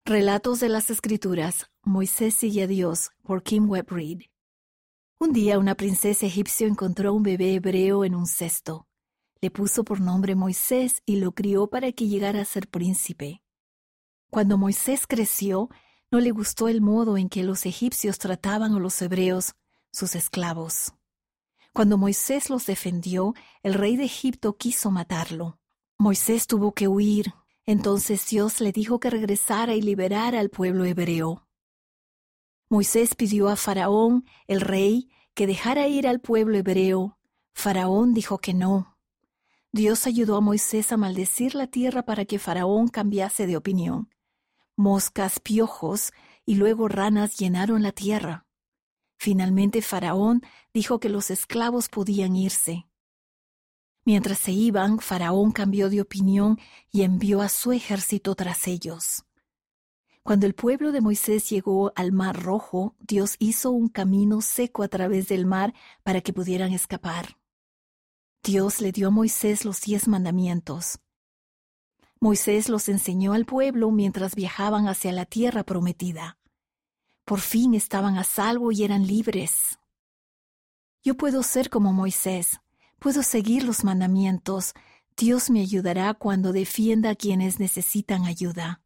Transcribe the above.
Relatos de las Escrituras, Moisés sigue a Dios, por Kim Webb Reed. Un día una princesa egipcia encontró a un bebé hebreo en un cesto. Le puso por nombre Moisés y lo crió para que llegara a ser príncipe. Cuando Moisés creció, no le gustó el modo en que los egipcios trataban a los hebreos, sus esclavos. Cuando Moisés los defendió, el rey de Egipto quiso matarlo. Moisés tuvo que huir. Entonces Dios le dijo que regresara y liberara al pueblo hebreo. Moisés pidió a Faraón, el rey, que dejara ir al pueblo hebreo. Faraón dijo que no. Dios ayudó a Moisés a maldecir la tierra para que Faraón cambiase de opinión. Moscas, piojos y luego ranas llenaron la tierra. Finalmente Faraón dijo que los esclavos podían irse. Mientras se iban, Faraón cambió de opinión y envió a su ejército tras ellos. Cuando el pueblo de Moisés llegó al Mar Rojo, Dios hizo un camino seco a través del mar para que pudieran escapar. Dios le dio a Moisés los 10 mandamientos. Moisés los enseñó al pueblo mientras viajaban hacia la tierra prometida. Por fin estaban a salvo y eran libres. Yo puedo ser como Moisés. Puedo seguir los mandamientos. Dios me ayudará cuando defienda a quienes necesitan ayuda.